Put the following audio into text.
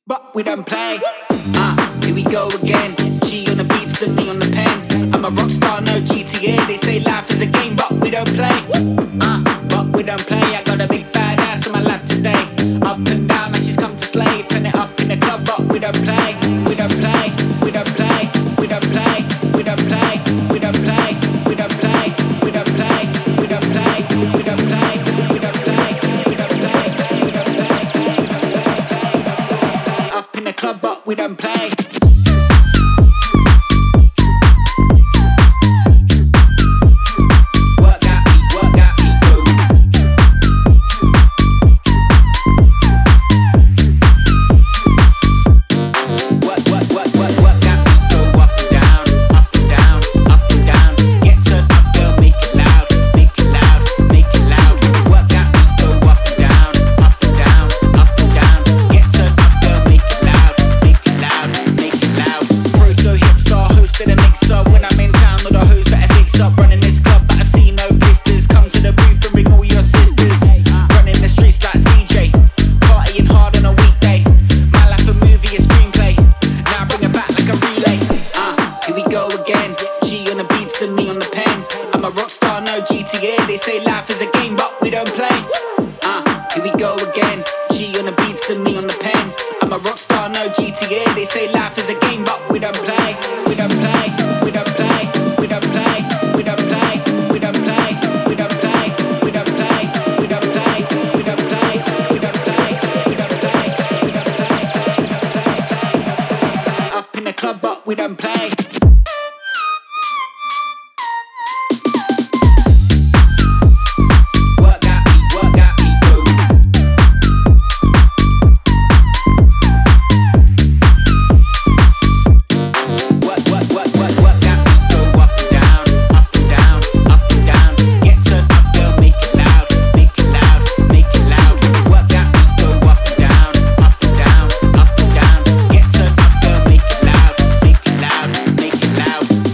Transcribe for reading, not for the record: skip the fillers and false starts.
but we don't play. Here we go again. G on the beats and me on the pen. I'm a rock star, no GTA. They say life is a game, but we don't play. But we don't play. I got a big fat ass on my lap today. Up and down, and she's come to slay. Turn it up in the club, but we don't play. We don't play. We don't play. We don't play. We don't play. We don't play. We don't play. We don't play. We don't play. We don't play. We don't play. We don't play. We don't play. Up in the club, but we don't play. And me on the pen. I'm a rock star, no GTA. They say life is a game, but we don't play. Here we go again. G on the beats and me on the pen. I'm a rock star, no GTA. They say life is a game, but we don't play. We don't play. We don't play. We don't play. We don't play. We don't play. We don't play. We don't play. We don't play. We don't play. We don't play. We don't play. We don't play. Up in the club, but we don't play.